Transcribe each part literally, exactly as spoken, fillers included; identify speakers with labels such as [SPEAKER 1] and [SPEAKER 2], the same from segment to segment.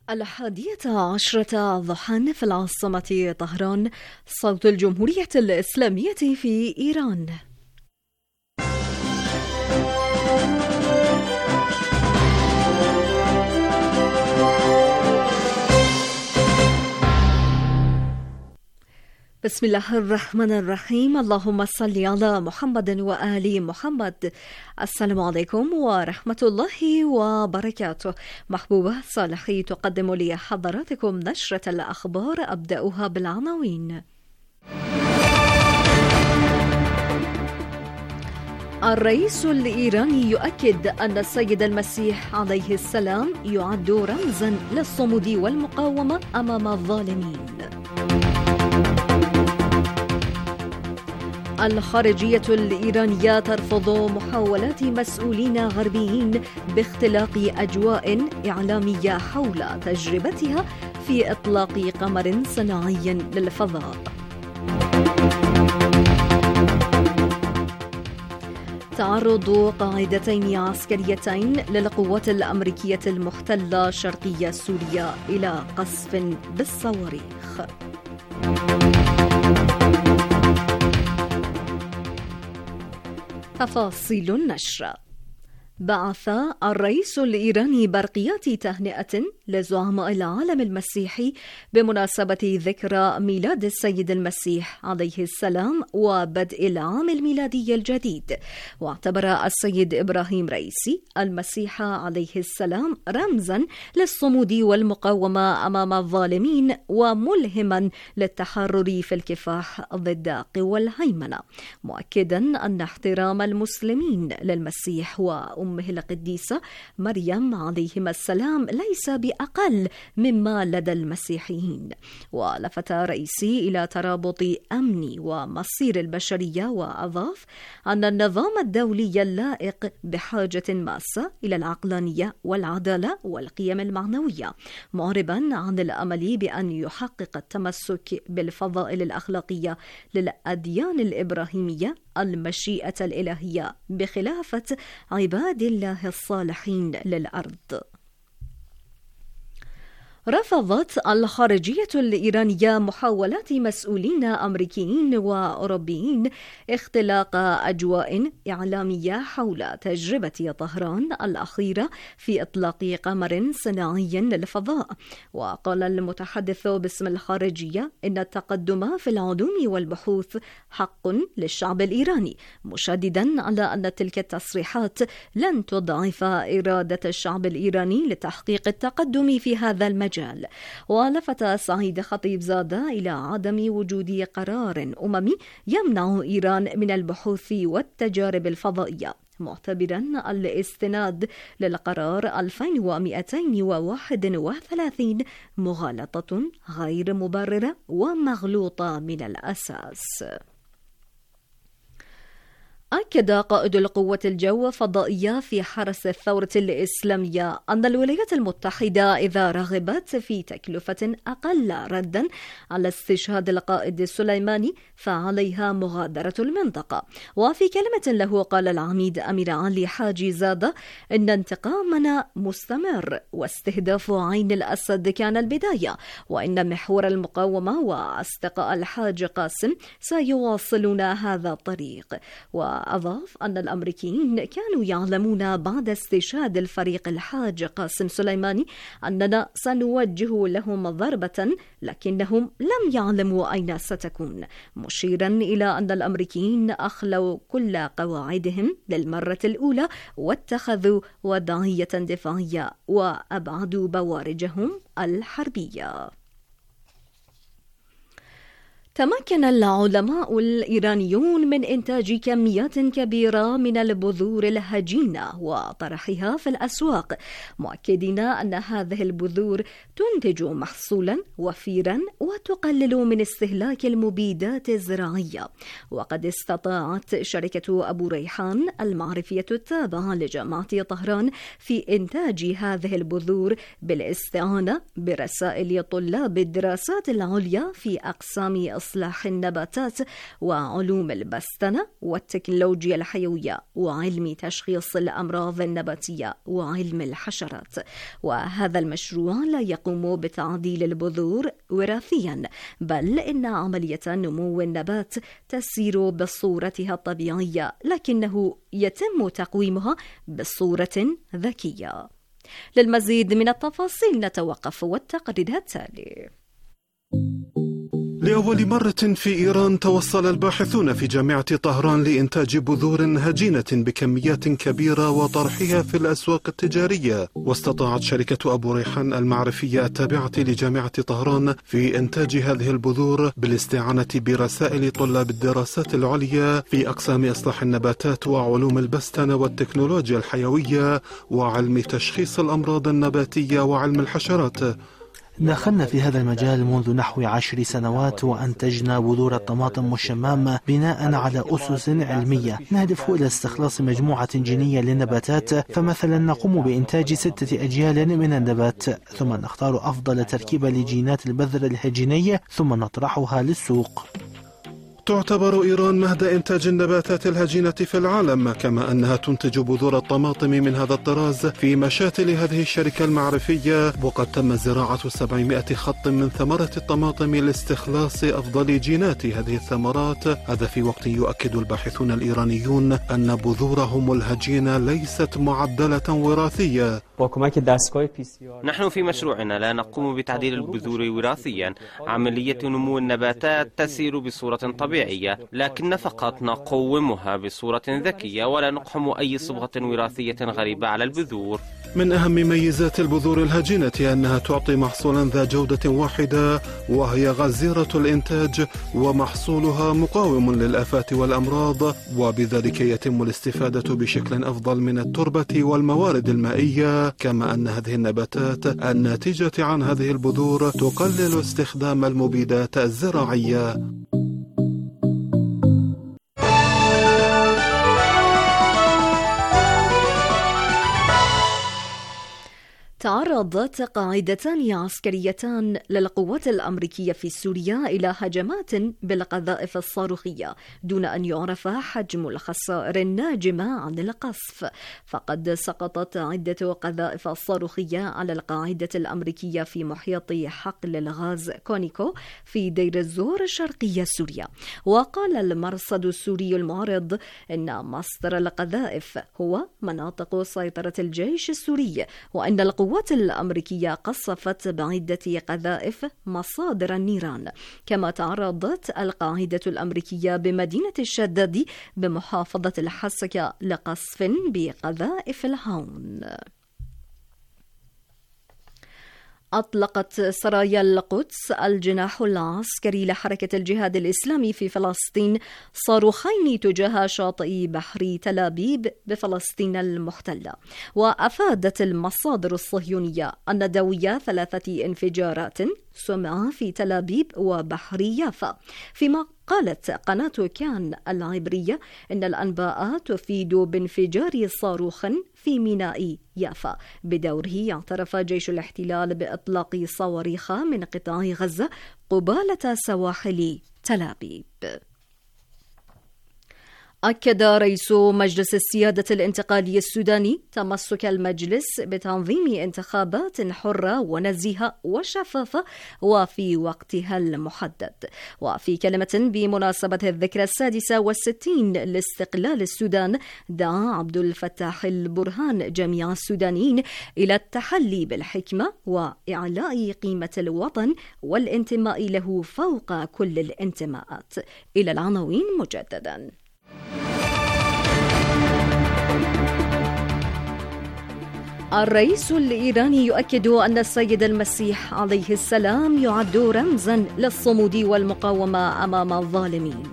[SPEAKER 1] الحادية عشرة ضحى في العاصمة طهران. صوت الجمهورية الإسلامية في إيران. بسم الله الرحمن الرحيم. اللهم صل على محمد وآل محمد. السلام عليكم ورحمة الله وبركاته. محبوبة صالحي تقدم لي حضراتكم نشرة الأخبار، أبدأها بالعناوين. الرئيس الإيراني يؤكد أن السيد المسيح عليه السلام يعد رمزا للصمود والمقاومة أمام الظالمين. الخارجية الإيرانية ترفض محاولات مسؤولين غربيين باختلاق أجواء إعلامية حول تجربتها في إطلاق قمر صناعي للفضاء. تعرض قاعدتين عسكريتين للقوات الأمريكية المحتلة شرقي سوريا إلى قصف بالصواريخ. تفاصيل النشر. بعث الرئيس الإيراني برقيات تهنئة لزعماء العالم المسيحي بمناسبة ذكرى ميلاد السيد المسيح عليه السلام وبدء العام الميلادي الجديد. واعتبر السيد إبراهيم رئيسي المسيح عليه السلام رمزا للصمود والمقاومة أمام الظالمين وملهما للتحرر في الكفاح ضد قوى الهيمنة، مؤكدا أن احترام المسلمين للمسيح وأمه القديسة مريم عليهما السلام ليس بأقل مما لدى المسيحيين. ولفت رئيسي إلى ترابط أمن ومصير البشرية، وأضاف أن النظام الدولي اللائق بحاجة ماسة إلى العقلانية والعدالة والقيم المعنوية، معربا عن الأمل بأن يحقق التمسك بالفضائل الأخلاقية للأديان الإبراهيمية المشيئة الإلهية بخلافة عباد الله الصالحين للأرض. رفضت الخارجية الإيرانية محاولات مسؤولين أمريكيين وأوروبيين اختلاق أجواء إعلامية حول تجربة طهران الأخيرة في إطلاق قمر صناعي للفضاء. وقال المتحدث باسم الخارجية إن التقدم في العلوم والبحوث حق للشعب الإيراني، مشددا على أن تلك التصريحات لن تضعف إرادة الشعب الإيراني لتحقيق التقدم في هذا المجال. ولفت سعيد خطيبزادة إلى عدم وجود قرار أممي يمنع إيران من البحوث والتجارب الفضائية، معتبرا الاستناد للقرار ألفين ومئتين وواحد وثلاثين مغالطة غير مبررة ومغلوطة من الأساس. أكد قائد القوة الجو الفضائية في حرس الثورة الإسلامية أن الولايات المتحدة إذا رغبت في تكلفة أقل ردا على استشهاد القائد سليماني فعليها مغادرة المنطقة. وفي كلمة له قال العميد أمير علي حاجي زادة إن انتقامنا مستمر واستهداف عين الأسد كان البداية، وإن محور المقاومة وأصدقاء الحاج قاسم سيواصلون هذا الطريق. و أضاف أن الأمريكيين كانوا يعلمون بعد استشهاد الفريق الحاج قاسم سليماني أننا سنوجه لهم ضربة، لكنهم لم يعلموا أين ستكون، مشيرا إلى أن الأمريكيين أخلوا كل قواعدهم للمرة الأولى واتخذوا وضعية دفاعية وأبعدوا بوارجهم الحربية. تمكن العلماء الإيرانيون من إنتاج كميات كبيرة من البذور الهجينة وطرحها في الأسواق، مؤكدين أن هذه البذور تنتج محصولا وفيرا وتقلل من استهلاك المبيدات الزراعية. وقد استطاعت شركة أبو ريحان المعرفية التابعة لجامعة طهران في إنتاج هذه البذور بالاستعانة برسائل طلاب الدراسات العليا في أقسام وإصلاح النباتات وعلوم البستنة والتكنولوجيا الحيوية وعلم تشخيص الأمراض النباتية وعلم الحشرات. وهذا المشروع لا يقوم بتعديل البذور وراثيا، بل إن عملية نمو النبات تسير بصورتها الطبيعية، لكنه يتم تقويمها بصورة ذكية. للمزيد من التفاصيل نتوقف والتقرير التالي.
[SPEAKER 2] لأول مرة في إيران توصل الباحثون في جامعة طهران لإنتاج بذور هجينة بكميات كبيرة وطرحها في الأسواق التجارية. واستطاعت شركة أبو ريحان المعرفية التابعة لجامعة طهران في إنتاج هذه البذور بالاستعانة برسائل طلاب الدراسات العليا في أقسام إصلاح النباتات وعلوم البستنة والتكنولوجيا الحيوية وعلم تشخيص الأمراض النباتية وعلم الحشرات.
[SPEAKER 3] دخلنا في هذا المجال منذ نحو عشر سنوات، وأنتجنا بذور الطماطم والشمام بناء على أسس علمية نهدف إلى استخلاص مجموعة جينية للنباتات. فمثلا نقوم بإنتاج ستة أجيال من النبات، ثم نختار أفضل تركيبة لجينات البذر الهجيني ثم نطرحها للسوق.
[SPEAKER 2] تعتبر إيران مهد إنتاج النباتات الهجينة في العالم، كما أنها تنتج بذور الطماطم من هذا الطراز في مشاتل هذه الشركة المعرفية. وقد تم زراعة سبعمائة خط من ثمرة الطماطم لاستخلاص أفضل جينات هذه الثمرات. هذا في وقت يؤكد الباحثون الإيرانيون أن بذورهم الهجينة ليست معدلة وراثية.
[SPEAKER 4] نحن في مشروعنا لا نقوم بتعديل البذور وراثيا. عملية نمو النباتات تسير بصورة طبيعية، لكن فقط نقومها بصورة ذكية ولا نقحم أي صبغة وراثية غريبة على البذور.
[SPEAKER 2] من أهم ميزات البذور الهجينة أنها تعطي محصولا ذا جودة واحدة وهي غزيرة الإنتاج، ومحصولها مقاوم للآفات والأمراض، وبذلك يتم الاستفادة بشكل أفضل من التربة والموارد المائية. كما أن هذه النباتات الناتجة عن هذه البذور تقلل استخدام المبيدات الزراعية.
[SPEAKER 1] تعرضت قاعدتان عسكريتان للقوات الأمريكية في سوريا إلى هجمات بالقذائف الصاروخية دون أن يعرف حجم الخسائر الناجمة عن القصف. فقد سقطت عدة قذائف صاروخية على القاعدة الأمريكية في محيط حقل الغاز كونيكو في دير الزور شرقي سوريا. وقال المرصد السوري المعارض إن مصدر القذائف هو مناطق سيطرة الجيش السوري، وأن القوات القوات الأمريكية قصفت بعدة قذائف مصادر النيران. كما تعرضت القاعدة الأمريكية بمدينة الشدادي بمحافظة الحسكة لقصف بقذائف الهاون. أطلقت سرايا القدس الجناح العسكري لحركة الجهاد الإسلامي في فلسطين صاروخين تجاه شاطئ بحر تل أبيب بفلسطين المحتلة. وأفادت المصادر الصهيونية أن دوي ثلاثة انفجارات سمع في تل أبيب وبحر يافا، فيما قالت قناة كان العبرية إن الأنباء تفيد بانفجار صاروخ في ميناء يافا. بدوره اعترف جيش الاحتلال بإطلاق صواريخ من قطاع غزة قبالة سواحل تل أبيب. أكد رئيس مجلس السيادة الانتقالي السوداني تمسك المجلس بتنظيم انتخابات حرة ونزيهة وشفافة وفي وقتها المحدد. وفي كلمة بمناسبة الذكرى السادسة والستين لاستقلال السودان، دعا عبد الفتاح البرهان جميع السودانيين إلى التحلي بالحكمة وإعلاء قيمة الوطن والانتماء له فوق كل الانتماءات. إلى العناوين مجددا. الرئيس الإيراني يؤكد أن السيد المسيح عليه السلام يعد رمزا للصمود والمقاومة أمام الظالمين.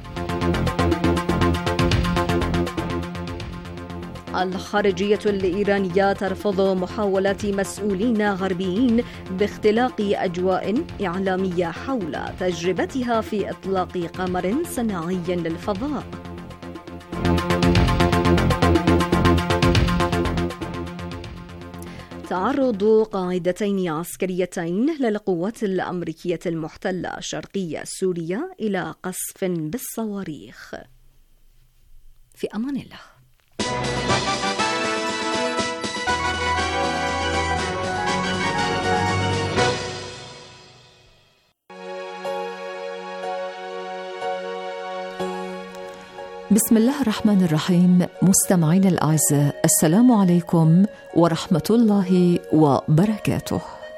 [SPEAKER 1] الخارجية الإيرانية ترفض محاولات مسؤولين غربيين باختلاق أجواء إعلامية حول تجربتها في إطلاق قمر صناعي للفضاء. تعرض قاعدتين عسكريتين للقوات الأمريكية المحتلة شرقية سوريا إلى قصف بالصواريخ. في أمان الله.
[SPEAKER 5] بسم الله الرحمن الرحيم. مستمعين الأعزاء، السلام عليكم ورحمة الله وبركاته.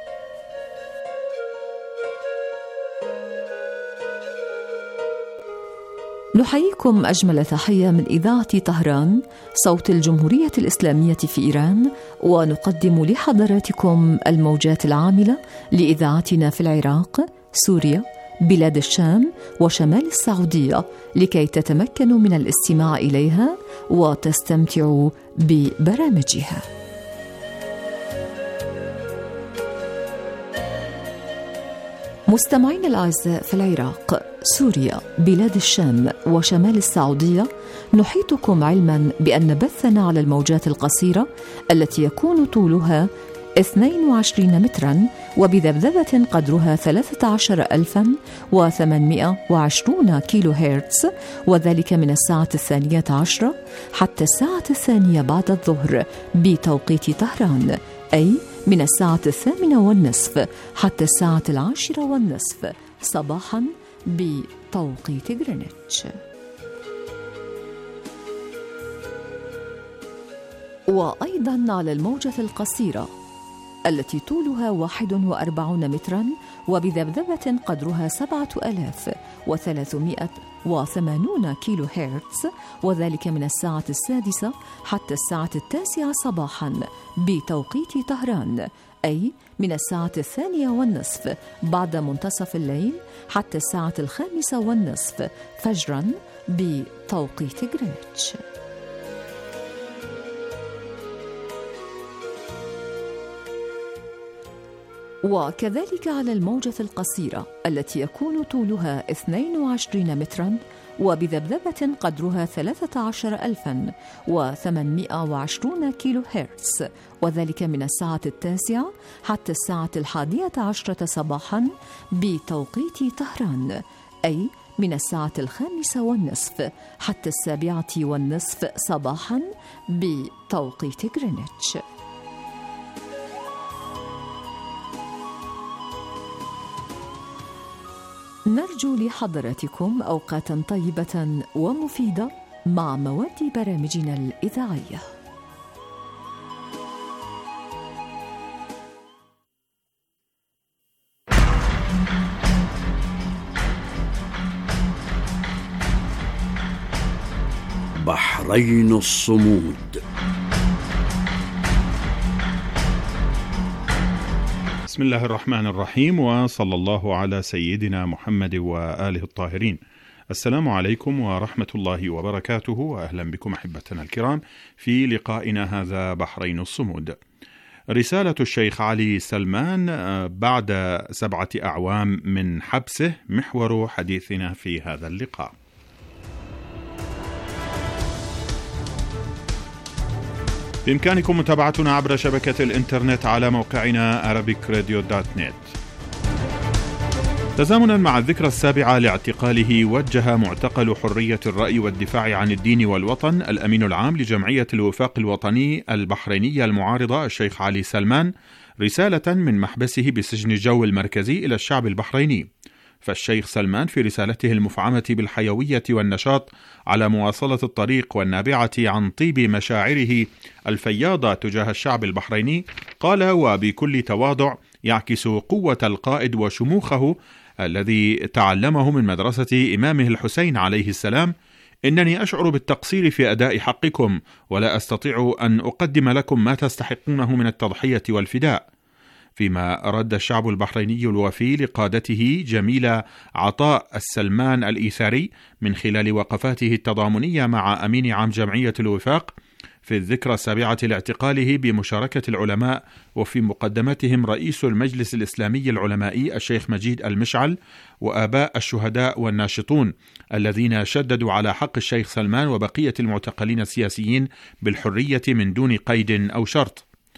[SPEAKER 5] نحييكم أجمل تحية من إذاعة طهران صوت الجمهورية الإسلامية في إيران، ونقدم لحضراتكم الموجات العاملة لإذاعتنا في العراق، سوريا، بلاد الشام وشمال السعودية، لكي تتمكنوا من الاستماع إليها وتستمتعوا ببرامجها. مستمعين الأعزاء، في العراق، سوريا، بلاد الشام وشمال السعودية نحيطكم علما بأن بثنا على الموجات القصيرة التي يكون طولها اثنين وعشرين مترا وبذبذبة قدرها ثلاثة عشر ألفا وثمانمائة وعشرين كيلو هرتز، وذلك من الساعة الثانية عشرة حتى الساعة الثانية بعد الظهر بتوقيت طهران، أي من الساعة الثامنة والنصف حتى الساعة العاشرة والنصف صباحا بتوقيت غرينتش. وأيضا على الموجة القصيرة التي طولها واحد وأربعون مترا وبذبذبة قدرها سبعة آلاف وثلاثمائة وثمانون كيلو هرتز، وذلك من الساعة السادسة حتى الساعة التاسعة صباحا بتوقيت طهران، أي من الساعة الثانية والنصف بعد منتصف الليل حتى الساعة الخامسة والنصف فجرا بتوقيت غرينتش. وكذلك على الموجة القصيرة التي يكون طولها اثنين وعشرين مترا وبذبذبة قدرها ثلاثة عشر ألفا وثمانمائة وعشرين كيلو هرتز، وذلك من الساعة التاسعة حتى الساعة الحادية عشرة صباحا بتوقيت طهران، أي من الساعة الخامسة والنصف حتى السابعة والنصف صباحا بتوقيت غرينتش. نرجو لحضراتكم أوقاتا طيبة ومفيدة مع مواد برامجنا الإذاعية.
[SPEAKER 6] بحرين الصمود.
[SPEAKER 7] بسم الله الرحمن الرحيم، وصلى الله على سيدنا محمد وآله الطاهرين. السلام عليكم ورحمة الله وبركاته، وأهلا بكم أحبتنا الكرام في لقائنا هذا بحرين الصمود. رسالة الشيخ علي سلمان بعد سبعة أعوام من حبسه محور حديثنا في هذا اللقاء. بإمكانكم متابعتنا عبر شبكة الإنترنت على موقعنا أرابيك راديو دوت نت. تزامنا مع الذكرى السابعة لاعتقاله، وجه معتقل حرية الرأي والدفاع عن الدين والوطن الأمين العام لجمعية الوفاق الوطني البحرينية المعارضة الشيخ علي سلمان رسالة من محبسه بسجن الجو المركزي إلى الشعب البحريني. فالشيخ سلمان في رسالته المفعمة بالحيوية والنشاط على مواصلة الطريق والنابعة عن طيب مشاعره الفياضة تجاه الشعب البحريني قال، وبكل تواضع يعكس قوة القائد وشموخه الذي تعلمه من مدرسة إمامه الحسين عليه السلام: إنني أشعر بالتقصير في أداء حقكم، ولا أستطيع أن أقدم لكم ما تستحقونه من التضحية والفداء. فيما رد الشعب البحريني الوفي لقادته جميل عطاء السلمان الإيثاري من خلال وقفاته التضامنية مع أمين عام جمعية الوفاق في الذكرى السابعة لاعتقاله بمشاركة العلماء، وفي مقدمتهم رئيس المجلس الإسلامي العلمائي الشيخ مجيد المشعل وآباء الشهداء والناشطون الذين شددوا على حق الشيخ سلمان وبقية المعتقلين السياسيين بالحرية من دون قيد أو شرط.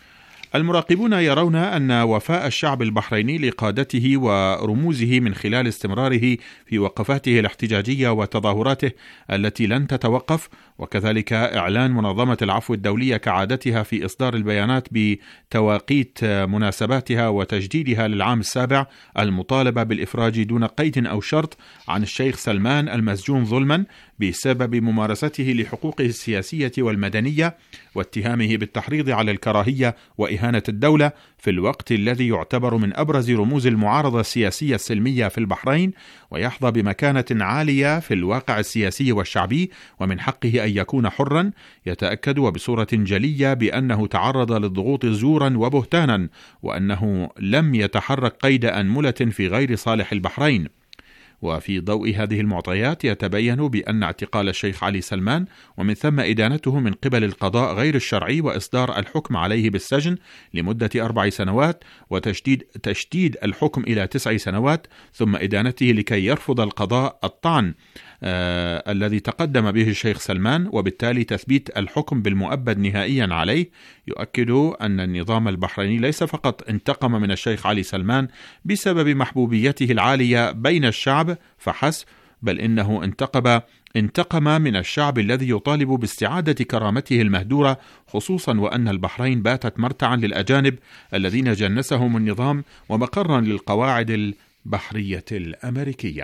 [SPEAKER 7] المراقبون يرون أن وفاء الشعب البحريني لقادته ورموزه من خلال استمراره في وقفاته الاحتجاجية وتظاهراته التي لن تتوقف، وكذلك إعلان منظمة العفو الدولية كعادتها في إصدار البيانات بتواقيت مناسباتها وتجديدها للعام السابع المطالبة بالإفراج دون قيد أو شرط عن الشيخ سلمان المسجون ظلما بسبب ممارسته لحقوقه السياسية والمدنية واتهامه بالتحريض على الكراهية وإهانة الدولة في الوقت الذي يعتبر من أبرز رموز المعارضة السياسية السلمية في البحرين، ويحظى بمكانة عالية في الواقع السياسي والشعبي، ومن حقه أن يكون حرا. يتأكد وبصورة جلية بأنه تعرض للضغوط زورا وبهتانا، وأنه لم يتحرك قيد أنملة في غير صالح البحرين. وفي ضوء هذه المعطيات يتبين بأن اعتقال الشيخ علي سلمان ومن ثم إدانته من قبل القضاء غير الشرعي وإصدار الحكم عليه بالسجن لمدة أربع سنوات وتشديد تشديد الحكم إلى تسع سنوات ثم إدانته لكي يرفض القضاء الطعن آه الذي تقدم به الشيخ سلمان، وبالتالي تثبيت الحكم بالمؤبد نهائيا عليه، يؤكد أن النظام البحريني ليس فقط انتقم من الشيخ علي سلمان بسبب محبوبيته العالية بين الشعب فحسب، بل إنه انتقم انتقم من الشعب الذي يطالب باستعادة كرامته المهدورة، خصوصا وأن البحرين باتت مرتعا للأجانب الذين جنسهم النظام ومقرا للقواعد البحرية الأمريكية.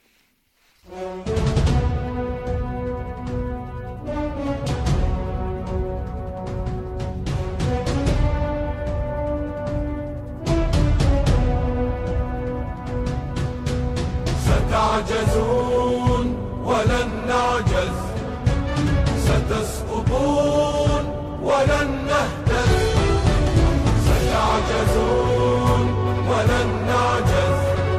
[SPEAKER 8] ستعجزون ولن نعجز، ستسقطون ولن نهتز، ستعجزون ولن نعجز،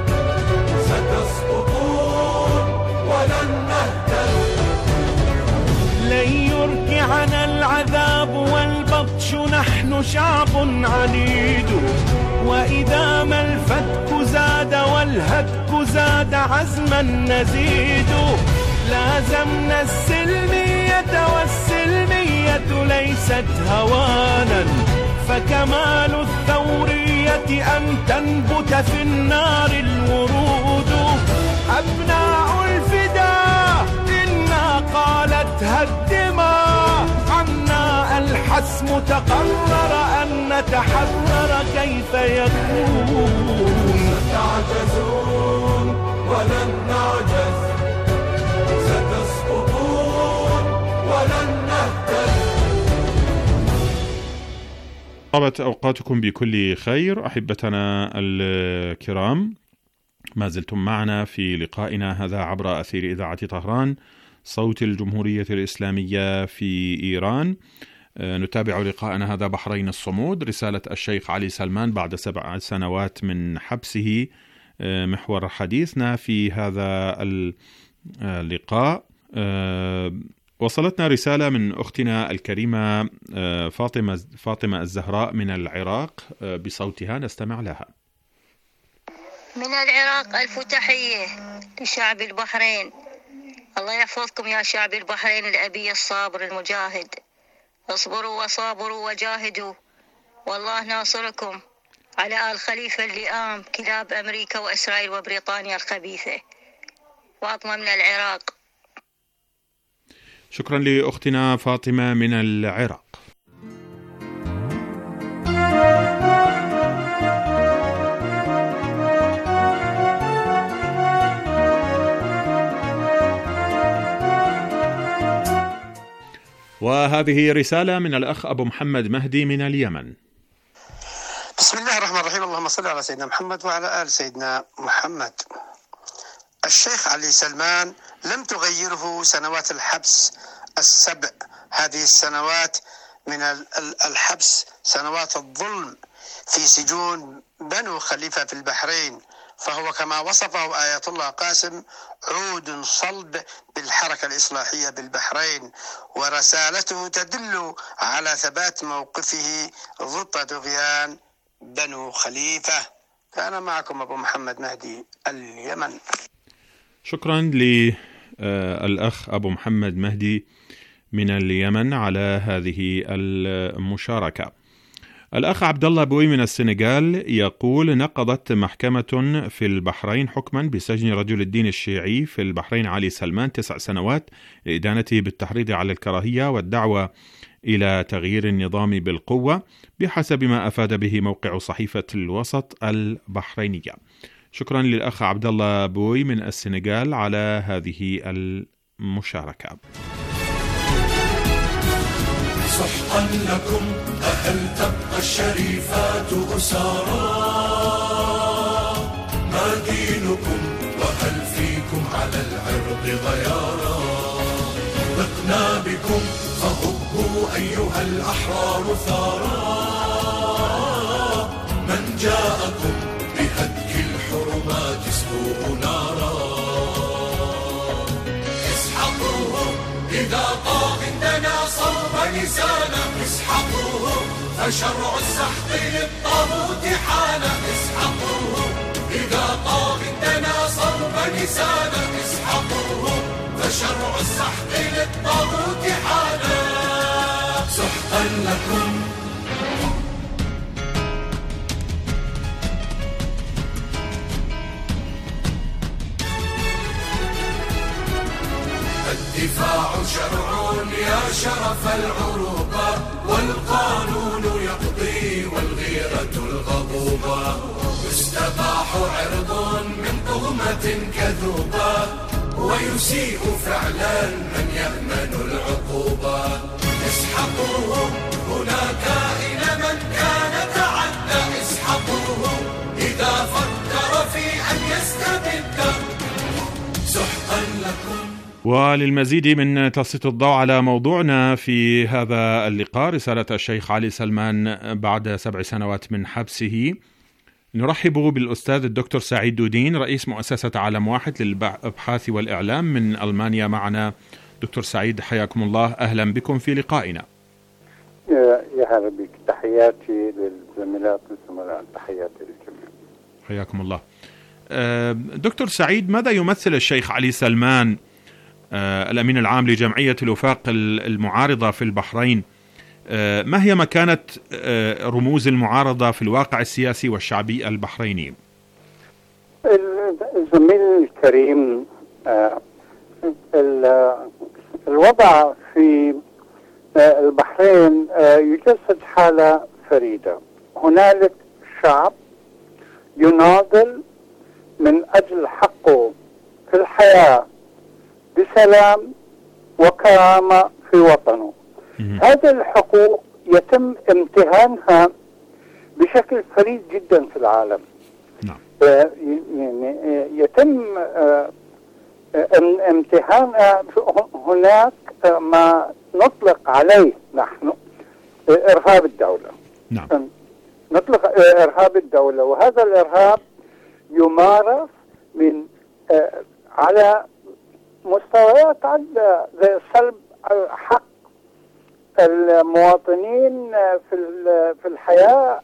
[SPEAKER 8] ستسقطون ولن نهتز.
[SPEAKER 9] لن يركعنا العذاب والبطش، نحن شعب عنيد، وإذا ما الفتك زاد والهتك زاد عزما نزيد. لازمنا السلمية والسلمية ليست هوانا، فكمال الثورية أن تنبت في النار الورود. أبناء الفداء إنا قالتها الدماء، عنا الحسم تقرر أن نتحرر كيف يكون.
[SPEAKER 8] ستعجزون ولن نعجز، ستسقطون ولن نهتز.
[SPEAKER 7] طابت أوقاتكم بكل خير أحبتنا الكرام، ما زلتم معنا في لقائنا هذا عبر أثير إذاعة طهران صوت الجمهورية الإسلامية في إيران. نتابع لقاءنا هذا بحرين الصمود، رسالة الشيخ علي سلمان بعد سبع سنوات من حبسه، محور حديثنا في هذا اللقاء. وصلتنا رسالة من أختنا الكريمة فاطمة فاطمة الزهراء من العراق بصوتها، نستمع لها.
[SPEAKER 10] من العراق ألف تحية لشعب البحرين، الله يحفظكم يا شعب البحرين الأبي الصابر المجاهد، اصبروا وصابروا وجاهدوا والله ناصركم على آل خليفة اللئام كلاب أمريكا وإسرائيل وبريطانيا الخبيثة. فاطمة من العراق.
[SPEAKER 7] شكرا لأختنا فاطمة من العراق. وهذه رسالة من الأخ أبو محمد مهدي من اليمن.
[SPEAKER 11] بسم الله الرحمن الرحيم، اللهم صل على سيدنا محمد وعلى آل سيدنا محمد. الشيخ علي سلمان لم تغيره سنوات الحبس السبع، هذه السنوات من الحبس سنوات الظلم في سجون بنو خليفة في البحرين، فهو كما وصفه آية الله قاسم عود صلب بالحركة الإصلاحية بالبحرين، ورسالته تدل على ثبات موقفه ضد طغيان بنو خليفة. كان معكم أبو محمد مهدي اليمن.
[SPEAKER 7] شكرا للأخ أبو محمد مهدي من اليمن على هذه المشاركة. الأخ عبد الله بوي من السنغال يقول: نقضت محكمة في البحرين حكما بسجن رجل الدين الشيعي في البحرين علي سلمان تسع سنوات لإدانته بالتحريض على الكراهية والدعوة إلى تغيير النظام بالقوة بحسب ما أفاد به موقع صحيفة الوسط البحرينية. شكرا للأخ عبد الله بوي من السنغال على هذه المشاركة.
[SPEAKER 8] سحقا لكم أهل تبقى الشريفات أسارا، ما دينكم وهل فيكم على العرض غيارا، ضقنا بكم فهبوا أيها الأحرار ثارا، من جاءكم بهتك الحرمات اسقوه نارا، اسحقوه إذا طاغ دنا صوب لسانا، اسحقوه فشرع السحق للطاغوت حان، اسحقوه إذا طاغ دنا صوب لسانا، اسحقوه فشرع السحق للطاغوت حان. سحقا لكم الدفاع شرع يا شرف العروبة، والقانون يقضي والغيرة الغضوبة، يستباح عرض من تهمة كذوبة، ويسيء فعلا من يأمن العقوبة، اسحقوه هناك إلى من كان تعدى، اسحقوه إذا فكر في أن يستبد. سحقا لكم.
[SPEAKER 7] وللمزيد من تسليط الضوء على موضوعنا في هذا اللقاء، رسالة الشيخ علي سلمان بعد سبع سنوات من حبسه، نرحب بالأستاذ الدكتور سعيد دودين رئيس مؤسسة عالم واحد للأبحاث والإعلام من ألمانيا معنا. دكتور سعيد حياكم الله، أهلا بكم في لقائنا.
[SPEAKER 12] يا هلا بك، تحياتي للزميلات والزملاء، تحياتي للجميع.
[SPEAKER 7] حياكم الله. دكتور سعيد، ماذا يمثل الشيخ علي سلمان الأمين العام لجمعية الوفاق المعارضة في البحرين؟ ما هي مكانة رموز المعارضة في الواقع السياسي والشعبي البحريني؟
[SPEAKER 12] الزميل الكريم، الوضع في البحرين يجسد حالة فريدة. هنالك شعب يناضل من أجل حقه في الحياة بسلام وكرامة في وطنه. هذه الحقوق يتم امتهانها بشكل فريد جدا في العالم.
[SPEAKER 7] نعم.
[SPEAKER 12] يعني يتم امتهانها. هناك ما نطلق عليه نحن إرهاب الدولة.
[SPEAKER 7] نعم.
[SPEAKER 12] نطلق إرهاب الدولة، وهذا الإرهاب يمارس من على مستويات عدة، زي سلب حق المواطنين في في الحياة،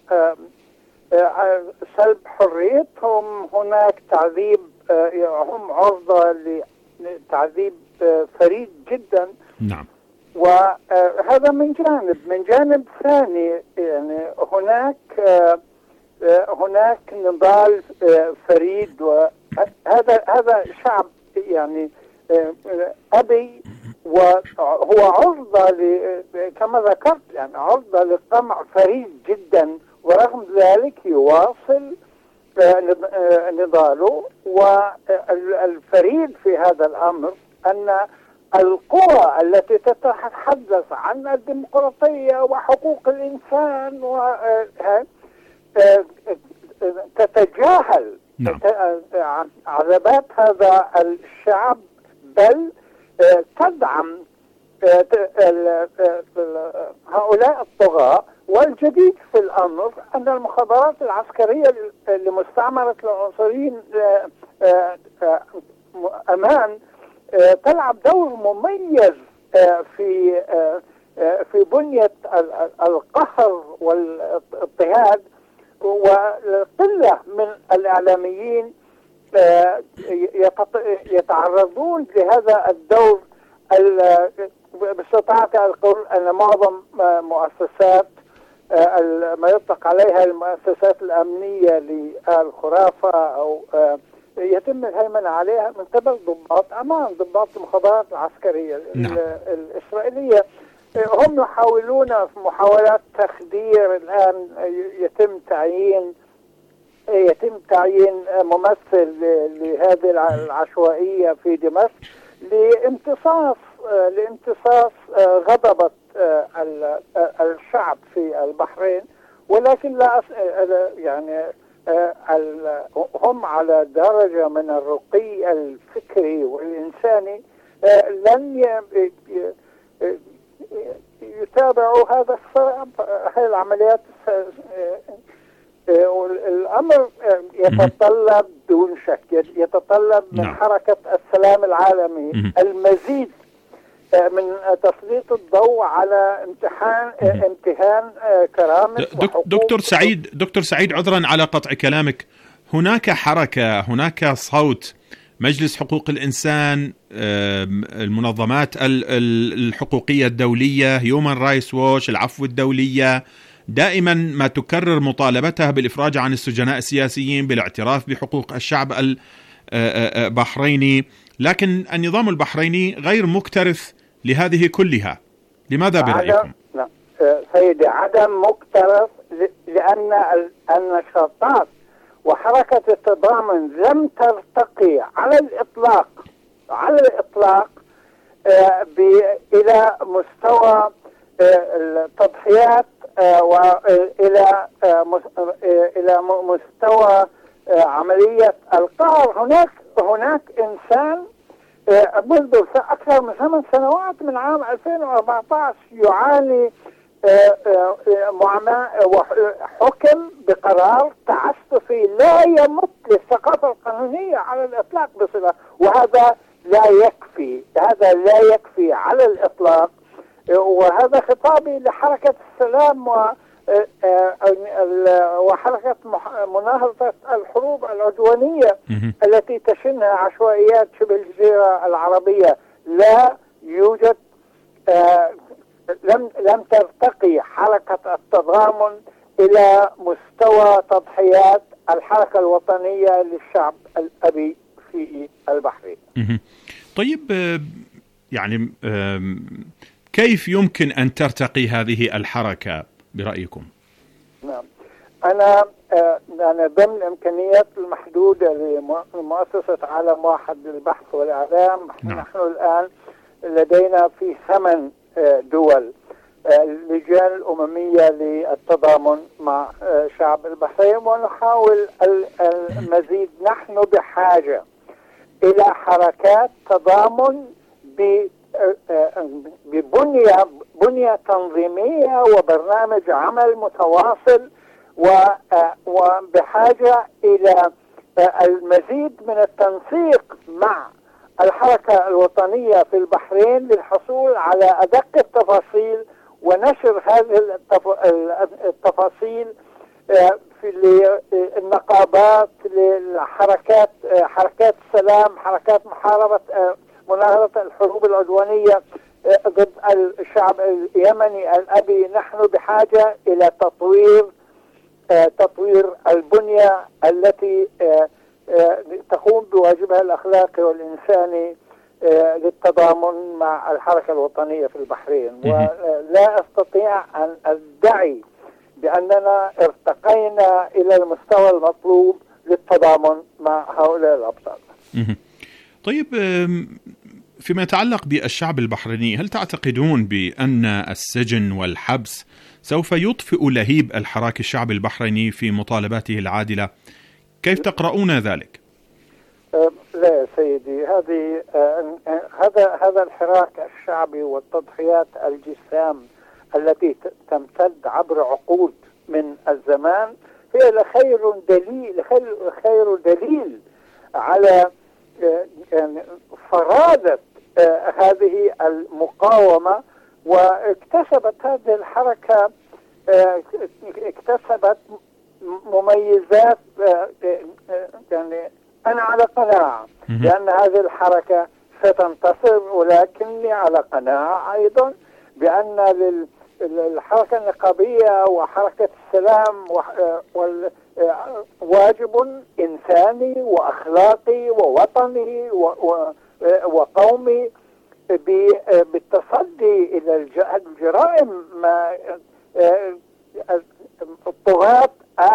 [SPEAKER 12] سلب حريتهم. هناك تعذيب، هم عرضة لتعذيب فريد جدا.
[SPEAKER 7] نعم.
[SPEAKER 12] وهذا من جانب. من جانب ثاني يعني هناك هناك نضال فريد، وهذا هذا شعب يعني أبي، وهو عرضة كما ذكرت يعني عرضة للطمع فريد جدا، ورغم ذلك يواصل نضاله. والفريد في هذا الأمر أن القوى التي تتحدث عن الديمقراطية وحقوق الإنسان تتجاهل
[SPEAKER 7] نعم.
[SPEAKER 12] عذابات هذا الشعب، بل تدعم هؤلاء الطغاة. والجديد في الأمر أن المخابرات العسكرية لمستعمرة العنصريين أمان تلعب دور مميز في في بنية القهر والاضطهاد، وقلة من الإعلاميين يتعرضون لهذا الدور. باستطاعة القول أن معظم مؤسسات ما يطلق عليها المؤسسات الأمنية للخرافة أو يتم الهيمنة عليها من قبل ضباط أمان، ضباط المخابرات العسكرية نعم. الإسرائيلية. هم يحاولون في محاولات تخدير الآن، يتم تعيين يتم تعيين ممثل لهذه العشوائية في دمشق لامتصاص لامتصاص غضبة الشعب في البحرين، ولكن لا يعني هم على درجة من الرقي الفكري والإنساني لن يتابعوا هذا الصراع، هذه العمليات. الأمر يتطلب دون شك يتطلب من نعم. حركة السلام العالمي م- المزيد من تسليط الضوء على امتحان م- امتهان كرامة
[SPEAKER 7] دكتور سعيد دكتور سعيد عذرا على قطع كلامك، هناك حركة، هناك صوت مجلس حقوق الإنسان، المنظمات الحقوقية الدولية، هيومن رايتس ووتش، العفو الدولية، دائما ما تكرر مطالبتها بالإفراج عن السجناء السياسيين، بالاعتراف بحقوق الشعب البحريني، لكن النظام البحريني غير مكترث لهذه كلها. لماذا برأيكم؟
[SPEAKER 12] لا سيدي، عدم مكترث لأن النشاطات وحركة التضامن لم ترتقي على الإطلاق على الإطلاق إلى مستوى التضحيات وإلى إلى مستوى عملية القهر. هناك هناك إنسان منذ أكثر من ثمان سنوات من عام ألفين وأربعة عشر يعاني حكم بقرار تعسفي لا يمت للثقافة القانونية على الإطلاق بصلة، وهذا لا يكفي هذا لا يكفي على الإطلاق. وهذا خطابي لحركة السلام و وحركة مناهضة الحروب العدوانية التي تشنها عشوائيات شبه الجزيرة العربية. لا يوجد لم لم ترتقي حركة التضامن إلى مستوى تضحيات الحركة الوطنية للشعب الأبي في البحرين.
[SPEAKER 7] طيب، يعني كيف يمكن أن ترتقي هذه الحركة برأيكم؟
[SPEAKER 12] نعم، أنا أنا ضمن الإمكانيات المحدودة لمؤسسة عالم واحد للبحث والإعلام. نعم. نحن الآن لدينا في ثمان دول اللجان الأممية للتضامن مع شعب البحرين، ونحاول المزيد. نحن بحاجة إلى حركات تضامن ببنية بنية تنظيمية وبرنامج عمل متواصل، وبحاجة إلى المزيد من التنسيق مع الحركة الوطنية في البحرين للحصول على أدق التفاصيل ونشر هذه التفاصيل في النقابات للحركات، حركات السلام، حركات محاربة مناهضة الحروب العدوانية ضد الشعب اليمني الأبي. نحن بحاجة إلى تطوير تطوير البنية التي تقوم بواجبها الأخلاقي والإنساني للتضامن مع الحركة الوطنية في البحرين. ولا أستطيع أن أدعي بأننا ارتقينا إلى المستوى المطلوب للتضامن مع هؤلاء الأبطال.
[SPEAKER 7] طيب، فيما يتعلق بالشعب البحريني، هل تعتقدون بأن السجن والحبس سوف يطفئ لهيب الحراك الشعب البحريني في مطالباته العادلة؟ كيف تقرؤون ذلك؟
[SPEAKER 12] لا يا سيدي، هذه هذا هذا الحراك الشعبي والتضحيات الجسام التي تمتد عبر عقود من الزمان هي لخير دليل خير دليل على يعني فرادة هذه المقاومة. واكتسبت هذه الحركة اكتسبت مميزات، يعني أنا على قناعة بأن هذه الحركة ستنتصر، ولكني على قناعة أيضا بأن الحركة النقابية وحركة السلام واجب إنساني وأخلاقي ووطني وقومي بالتصدي إلى الجرائم. الطغاة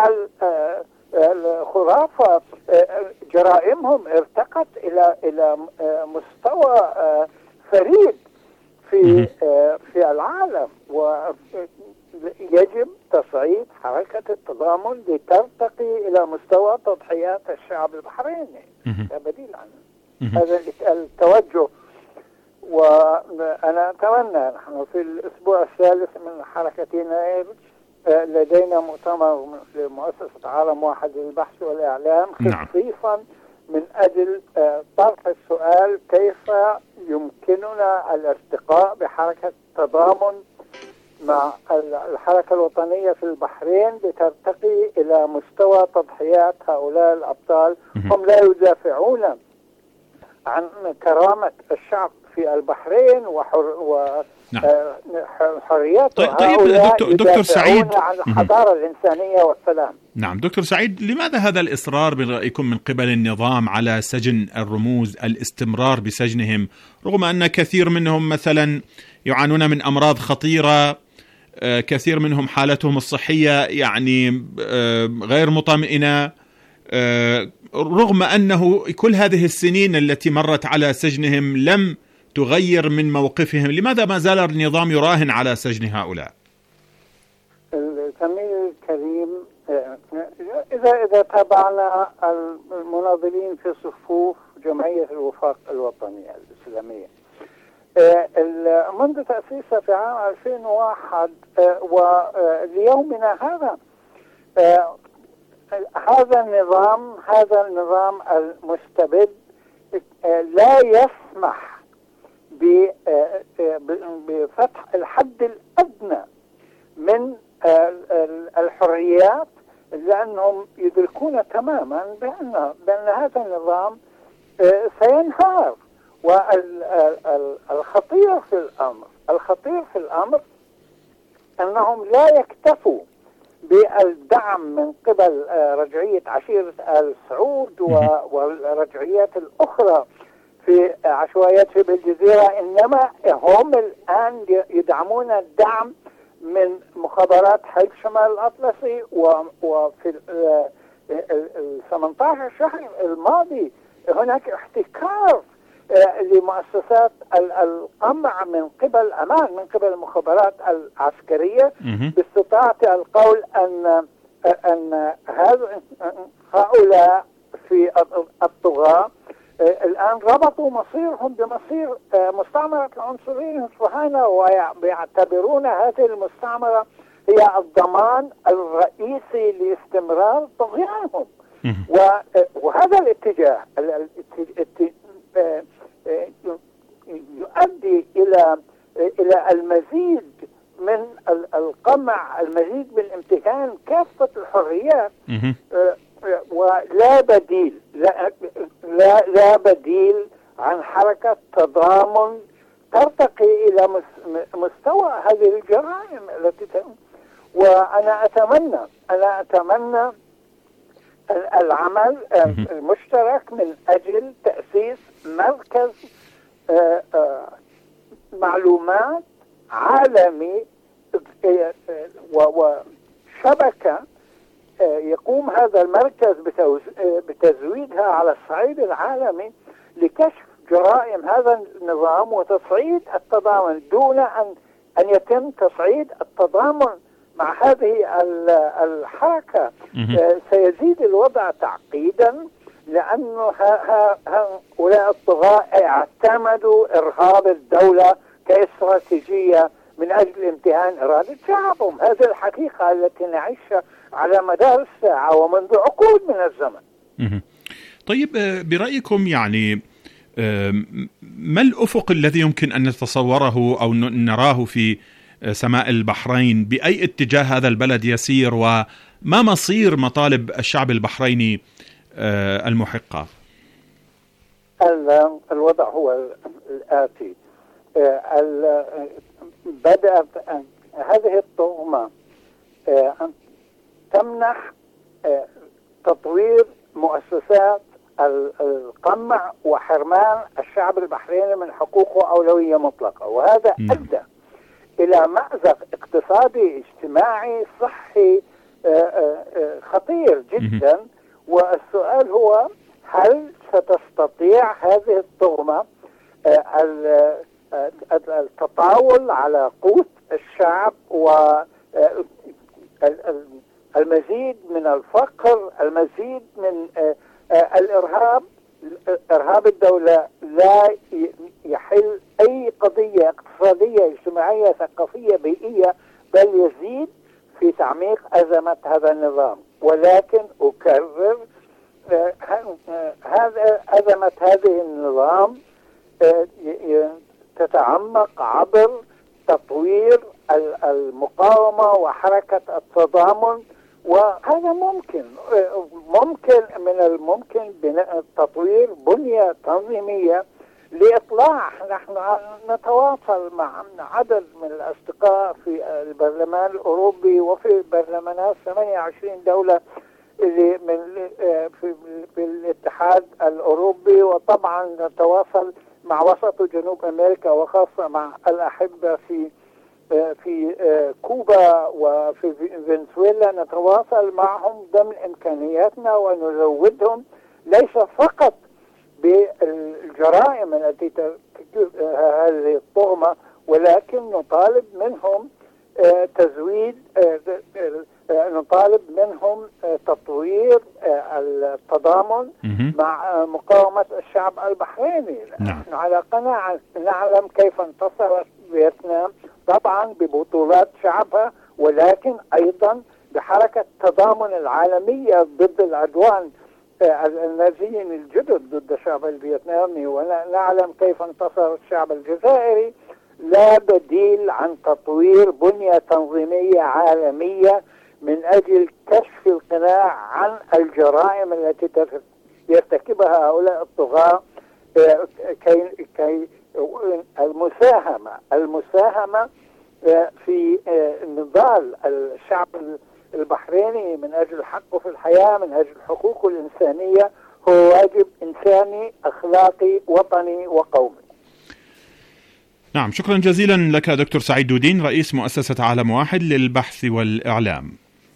[SPEAKER 12] الخرافة جرائمهم ارتقت إلى إلى مستوى فريد في في العالم، ويجب تصعيد حركة التضامن لترتقي إلى مستوى تضحيات الشعب البحريني، لا بديل عنه. هذا التوجه. وأنا أتمنى، نحن في الأسبوع الثالث من حركة يناير لدينا مؤتمر لمؤسسة عالم واحد للبحث والإعلام خصيصا من أجل طرح السؤال كيف يمكننا الارتقاء بحركة تضامن مع الحركة الوطنية في البحرين لترتقي إلى مستوى تضحيات هؤلاء الأبطال. هم لا يدافعون عن كرامة الشعب في البحرين وحر وحرياته.
[SPEAKER 7] نعم. طيب دكتور, دكتور سعيد
[SPEAKER 12] عن الحضارة الإنسانية والسلام.
[SPEAKER 7] نعم دكتور سعيد، لماذا هذا الإصرار برأيكم من قبل النظام على سجن الرموز، الاستمرار بسجنهم، رغم أن كثير منهم مثلا يعانون من أمراض خطيرة، كثير منهم حالتهم الصحية يعني غير مطمئنة، رغم أنه كل هذه السنين التي مرت على سجنهم لم تغير من موقفهم؟ لماذا ما زال النظام يراهن على سجن هؤلاء؟
[SPEAKER 12] الزميل الكريم، إذا إذا تابعنا المناضلين في صفوف جمعية الوفاق الوطنية الإسلامية منذ تأسيسها في عام ألفين وواحد وليومنا هذا، هذا النظام هذا النظام المستبد لا يسمح بفتح الحد الأدنى من الحريات، لأنهم يدركون تماما بأن بأن هذا النظام سينهار. والخطير في الأمر الخطير في الأمر أنهم لا يكتفوا بالدعم من قبل رجعية عشيرة آل سعود والرجعيات الأخرى في عشوائيات شبه الجزيرة، إنما هم الآن يدعمون الدعم من مخابرات حلف شمال الأطلسي. وفي ال ثمانية عشر شهر الماضي هناك احتكار لمؤسسات القمع من قبل أمان من قبل المخابرات العسكرية، باستطاعة القول أن أن هؤلاء في الطغاة الآن ربطوا مصيرهم بمصير مستعمرة العنصريين الصهاينة، ويعتبرون هذه المستعمرة هي الضمان الرئيسي لاستمرار طغيانهم. وهذا الاتجاه يؤدي إلى إلى المزيد من القمع، المزيد من امتهان كافة الحريات، ولا بديل لا, لا, لا بديل عن حركة تضامن ترتقي إلى مستوى هذه الجرائم التي تم. وأنا أتمنى أنا أتمنى العمل المشترك من أجل تأسيس مركز معلومات عالمي وشبكة يقوم هذا المركز بتزويدها على الصعيد العالمي لكشف جرائم هذا النظام وتصعيد التضامن، دون أن أن يتم تصعيد التضامن مع هذه الحركة. سيزيد الوضع تعقيدا، لأنه هؤلاء الطغاة اعتمدوا إرهاب الدولة كاستراتيجية من أجل امتهان إرادة شعبهم. هذه الحقيقة التي نعيشها على مدار الساعة ومنذ عقود من الزمن.
[SPEAKER 7] طيب برأيكم يعني ما الأفق الذي يمكن أن نتصوره أو نراه في سماء البحرين؟ بأي اتجاه هذا البلد يسير، وما مصير مطالب الشعب البحريني المحقة؟
[SPEAKER 12] الوضع هو الآتي. بدأت هذه الطغمة أن تمنح تطوير مؤسسات القمع وحرمان الشعب البحريني من حقوقه أولوية مطلقة، وهذا أدى إلى مأزق اقتصادي اجتماعي صحي خطير جدا. والسؤال هو هل ستستطيع هذه الطغمة التطاول على قوت الشعب والمزيد من الفقر، المزيد من الإرهاب؟ إرهاب الدولة لا يحل أي قضية اقتصادية اجتماعية ثقافية بيئية، بل يزيد في تعميق أزمة هذا النظام. ولكن أكرر هذا أزمة هذه النظام تتعمق عبر تطوير المقاومة وحركة التضامن، وهذا ممكن ممكن من الممكن بناء تطوير بنية تنظيمية لإطلاع. نحن نتواصل مع عدد من الأصدقاء في البرلمان الأوروبي وفي برلمانات ثمانية وعشرين دولة اللي من في, في الاتحاد الأوروبي، وطبعا نتواصل مع وسط وجنوب أمريكا، وخاصة مع الأحبة في في كوبا وفي فنزويلا. نتواصل معهم ضمن إمكانياتنا ونزودهم ليس فقط بالجرائم التي ترتكب هذه الطغمة، ولكن نطالب منهم تزويد، نطالب منهم تطوير التضامن مع مقاومة الشعب البحريني. نحن على قناعة نعلم كيف انتصرت فيتنام، طبعا ببطولات شعبها، ولكن أيضا بحركة التضامن العالمية ضد العدوان النازيين الجدد ضد الشعب الفيتنامي. ونعلم كيف انتصر الشعب الجزائري. لا بديل عن تطوير بنية تنظيمية عالمية من أجل كشف القناع عن الجرائم التي يرتكبها هؤلاء الطغاة، كي كي المساهمة المساهمة في نضال الشعب البحريني من أجل حقه في الحياة، من أجل حقوقه الإنسانية، هو واجب إنساني أخلاقي وطني وقومي.
[SPEAKER 7] نعم، شكرا جزيلا لك دكتور سعيد دودين، رئيس مؤسسة عالم واحد للبحث والإعلام.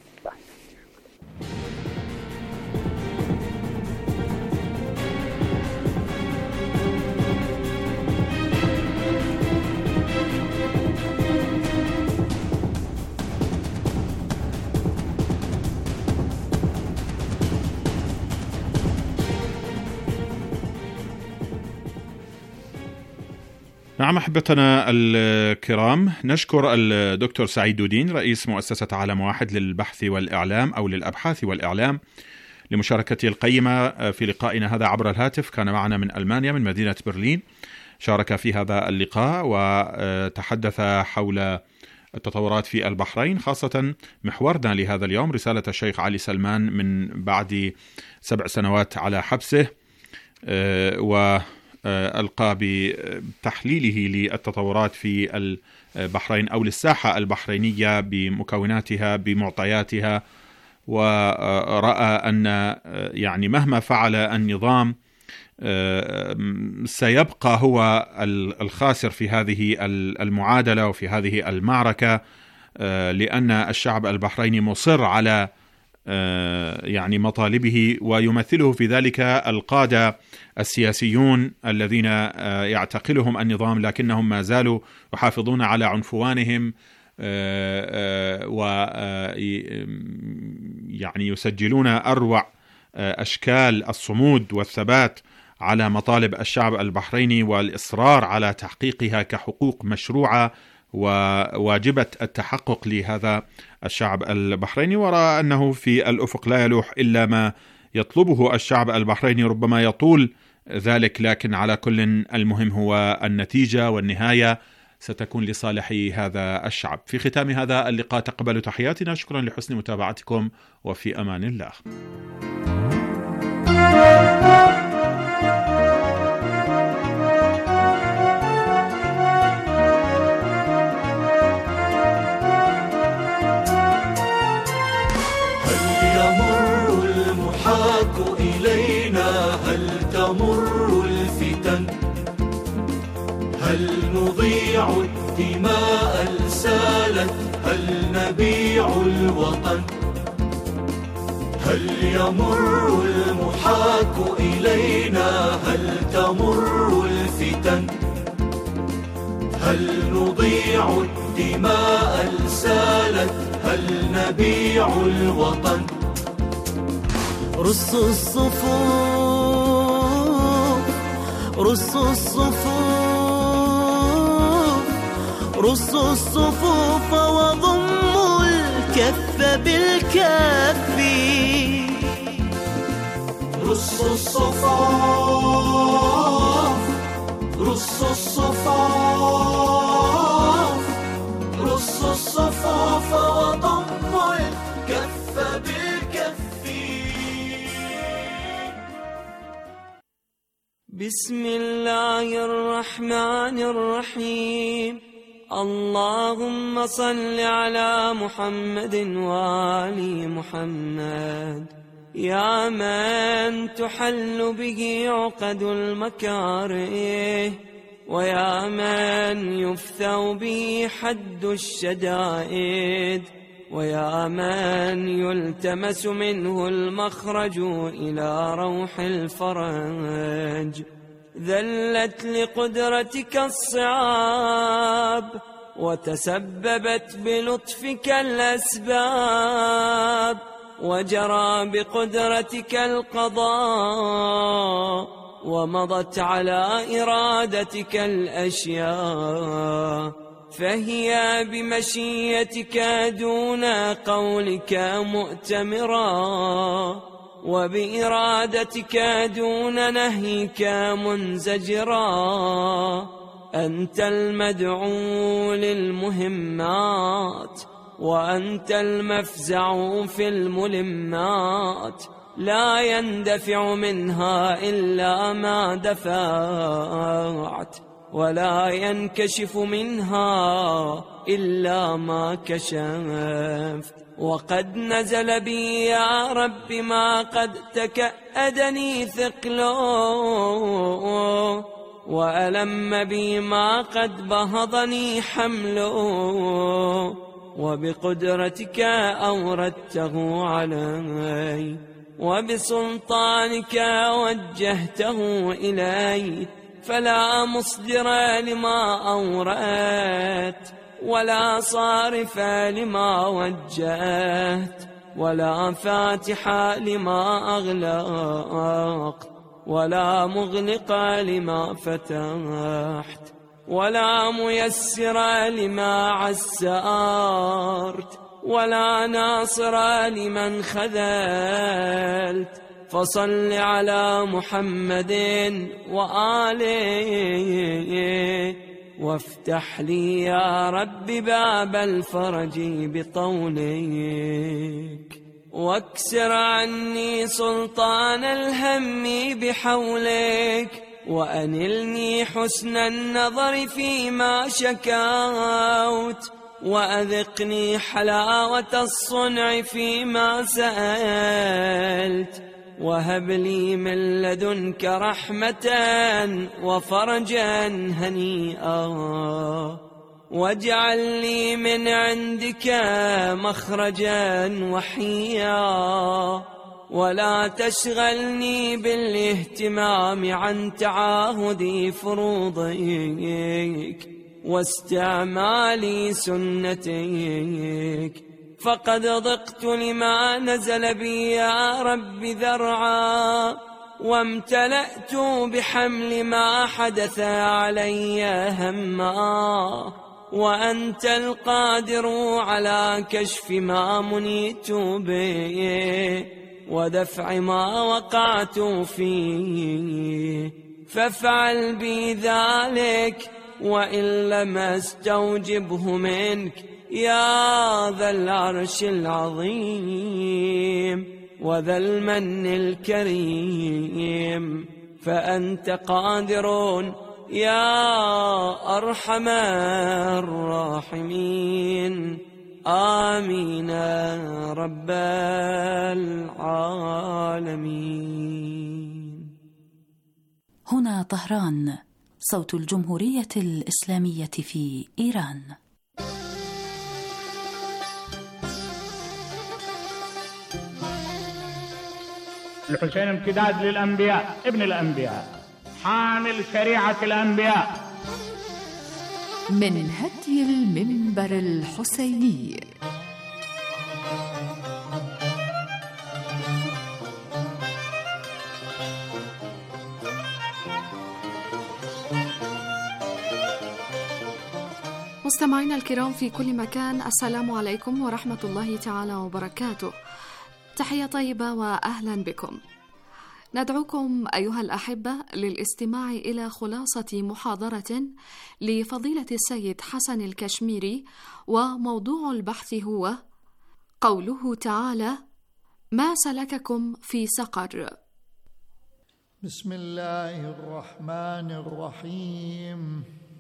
[SPEAKER 7] نعم أحبتنا الكرام، نشكر الدكتور سعيد دودين رئيس مؤسسة عالم واحد للبحث والإعلام أو للأبحاث والإعلام لمشاركته القيمة في لقائنا هذا عبر الهاتف. كان معنا من ألمانيا من مدينة برلين، شارك في هذا اللقاء وتحدث حول التطورات في البحرين، خاصة محورنا لهذا اليوم رسالة الشيخ علي سلمان من بعد سبع سنوات على حبسه، و ألقى بتحليله للتطورات في البحرين أو للساحة البحرينية بمكوناتها بمعطياتها، ورأى أن يعني مهما فعل النظام سيبقى هو الخاسر في هذه المعادلة وفي هذه المعركة، لأن الشعب البحريني مصر على يعني مطالبه، ويمثله في ذلك القادة السياسيون الذين يعتقلهم النظام لكنهم ما زالوا يحافظون على عنفوانهم، ويعني يسجلون أروع أشكال الصمود والثبات على مطالب الشعب البحريني والإصرار على تحقيقها كحقوق مشروعة وواجبة التحقق لهذا الشعب البحريني. ورأى أنه في الأفق لا يلوح إلا ما يطلبه الشعب البحريني، ربما يطول ذلك، لكن على كل المهم هو النتيجة والنهاية ستكون لصالح هذا الشعب. في ختام هذا اللقاء تقبلوا تحياتنا، شكرا لحسن متابعتكم وفي أمان الله.
[SPEAKER 8] إلينا هل تمر الفتن هل نضيع الدماء السالت هل نبيع الوطن هل يمر المحاك إلينا هل تمر الفتن هل نضيع الدماء السالت هل نبيع الوطن
[SPEAKER 9] رصوا الصفوف رصوا الصفوف رصوا الصفوف وضموا الكف بالكف
[SPEAKER 8] رصوا الصفوف رصوا الصفوف رصوا الصفوف وضموا الكف بالكف
[SPEAKER 9] بسم الله الرحمن الرحيم اللهم صل على محمد وآل محمد يا من تحل به عقد المكاره ويا من يفثو به حد الشدائد ويا من يلتمس منه المخرج إلى روح الفرج ذلت لقدرتك الصعاب وتسببت بلطفك الأسباب وجرى بقدرتك القضاء ومضت على إرادتك الأشياء فهي بمشيتك دون قولك مؤتمرا وبإرادتك دون نهيك منزجرا أنت المدعو للمهمات وأنت المفزع في الملمات لا يندفع منها إلا ما دفعت ولا ينكشف منها إلا ما كشفت وقد نزل بي يا رب ما قد تكأدني ثقله وألم بي ما قد بهضني حمله وبقدرتك أوردته علي وبسلطانك وجهته إلي فلا مصدر لما أوردت ولا صارف لما وجهت ولا فاتح لما أغلقت ولا مغلق لما فتحت ولا ميسر لما عسرت ولا ناصر لمن خذلت فصل على محمد وآله وافتح لي يا رب باب الفرج بطولك واكسر عني سلطان الهم بحولك وأنلني حسن النظر فيما شكوت وأذقني حلاوة الصنع فيما سألت وهب لي من لدنك رحمة وفرجا هنيئا واجعل لي من عندك مخرجا وحيا ولا تشغلني بالاهتمام عن تعاهد فروضك واستعمال سنتك فقد ضقت لما نزل بي يا رب ذرعا وامتلأت بحمل ما حدث علي هما وأنت القادر على كشف ما منيت به ودفع ما وقعت فيه فافعل بي ذلك وإن لم استوجبه منك يا ذا العرش العظيم وذا المن الكريم فأنت قادر يا أرحم الراحمين آمين رب العالمين.
[SPEAKER 13] هنا طهران، صوت الجمهورية الإسلامية في إيران.
[SPEAKER 14] الحسين امتداد للأنبياء، ابن الأنبياء، حامل شريعة الأنبياء.
[SPEAKER 5] من هدي المنبر الحسيني.
[SPEAKER 15] مستمعينا الكرام في كل مكان، السلام عليكم ورحمة الله تعالى وبركاته. تحية طيبة وأهلا بكم. ندعوكم أيها الأحبة للاستماع إلى خلاصة محاضرة لفضيلة السيد حسن الكشميري، وموضوع البحث هو قوله تعالى: ما سلككم في سقر.
[SPEAKER 16] بسم الله الرحمن الرحيم.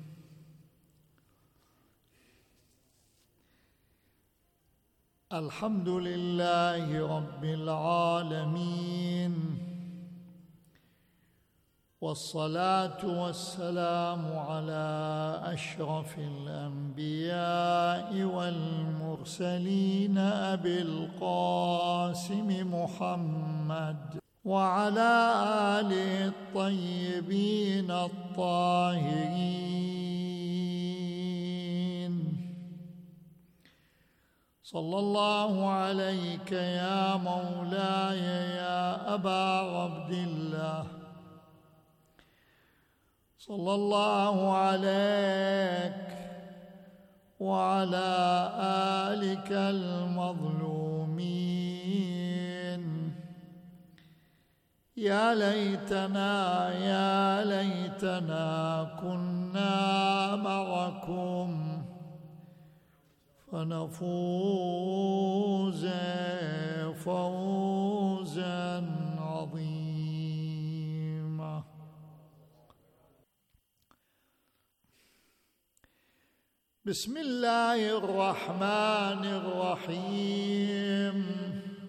[SPEAKER 16] الحمد لله رب العالمين، والصلاة والسلام على أشرف الأنبياء والمرسلين أبي القاسم محمد وعلى آله الطيبين الطاهرين. صلى الله عليك يا مولاي يا أبا عبد الله، صلى الله عليك وعلى آلك المظلومين. يا ليتنا يا ليتنا كنا معكم فنفوز فوزا عظيما. بسم الله الرحمن الرحيم.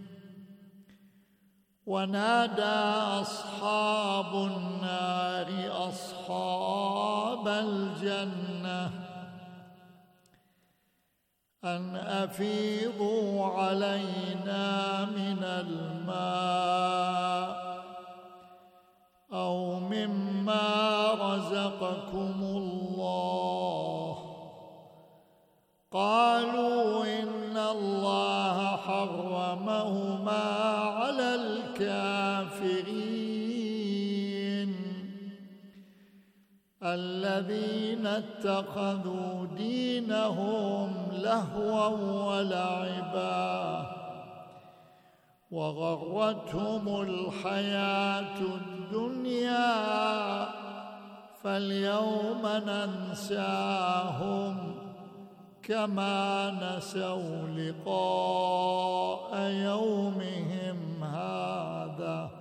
[SPEAKER 16] ونادى أصحاب النار أصحاب الجنة أن أفيضوا علينا من الماء أو مما رزقكم الله. قالوا إن الله حرمهما على الكافرين الذين اتخذوا دينهم لهوا ولعبا وغرتهم الحياة الدنيا فاليوم ننساهم كما نسوا لقاء يومهم هذا.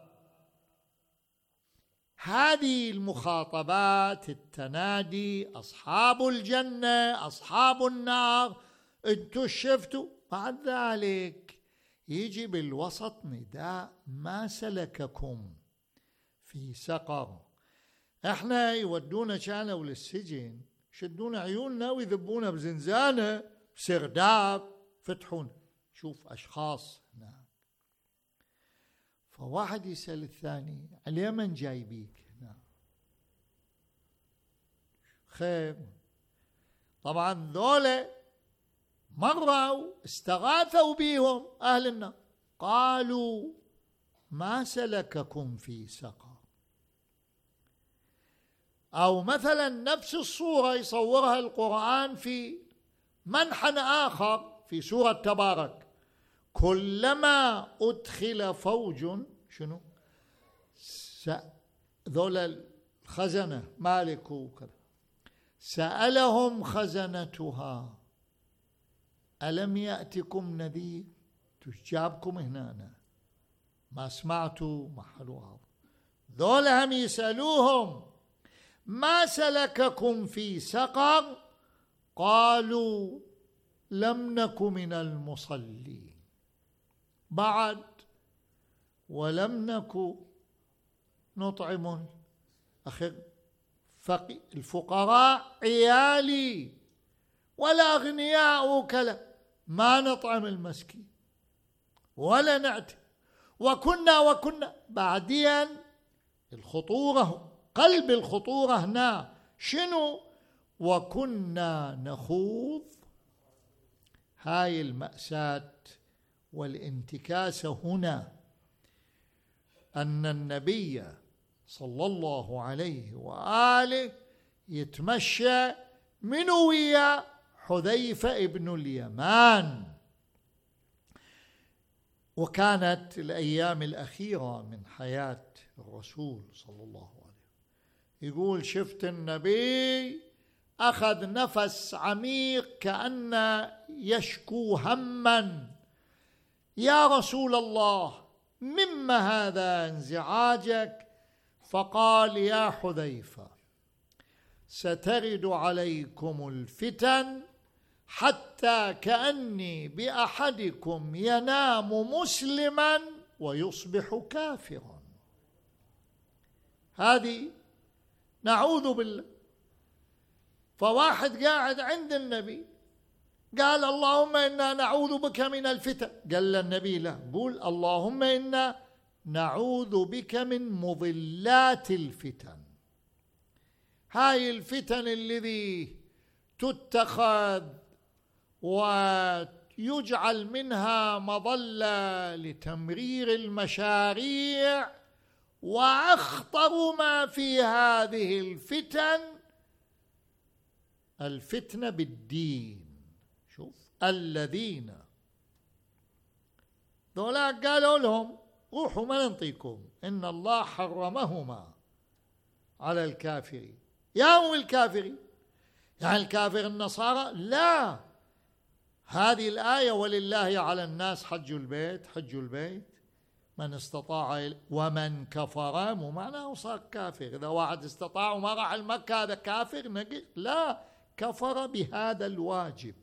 [SPEAKER 16] هذه المخاطبات التنادي أصحاب الجنة أصحاب النار، انتوا شفتوا. بعد ذلك يجي بالوسط نداء: ما سلككم في سقر. احنا يودونا كانوا للسجن، يشدون عيوننا ويذبونا بزنزانة بسرداب، فتحون شوف أشخاص هناك. فواحد يسأل الثاني: على من جايبيك هنا؟ خير. طبعا ذولا مروا استغاثوا بهم أهل النار، قالوا: ما سلككم في سقر. أو مثلا نفس الصورة يصورها القرآن في منحى آخر في سورة تبارك: كلما أدخل فوج شنو ذول الخزنة مالك وكذا سألهم خزنتها ألم يأتكم نذير. تجابكم هنا أنا ما سمعتوا محلوها. ذول هم يسألوهم: ما سلككم في سقر؟ قالوا لم نك من المصلين. بعد ولم نك نطعم الفقراء عيالي ولا أغنياء وكلا، ما نطعم المسكين ولا نعتم. وكنا وكنا بعدين الخطورة، قلب الخطورة هنا شنو؟ وكنا نخوض. هاي المأساة والانتكاسة هنا، أن النبي صلى الله عليه وآله يتمشى من ويا حذيفة ابن اليمان. وكانت الأيام الأخيرة من حياة الرسول صلى الله عليه، يقول شفت النبي أخذ نفس عميق كأن يشكو هما، يا رسول الله مما هذا انزعاجك؟ فقال يا حذيفة سترد عليكم الفتن حتى كأني بأحدكم ينام مسلما ويصبح كافرا. هذه نعوذ بالله. فواحد قاعد عند النبي قال اللهم إنا نعوذ بك من الفتن، قال النبي لا، قول اللهم إنا نعوذ بك من مضلات الفتن. هاي الفتن الذي تتخذ ويجعل منها مظلة لتمرير المشاريع، وأخطر ما في هذه الفتن الفتنة بالدين. شوف الذين ذولا قالوا لهم روحوا ما ننطيكم، إن الله حرمهما على الكافرين. يا هو الكافرين يعني الكافر النصارى؟ لا، هذه الآية ولله على الناس حج البيت، حج البيت من استطاع، ومن كفر مو معناه صار كافر. إذا واحد استطاع وما راح المكة هذا كافر؟ لا، كفر بهذا الواجب.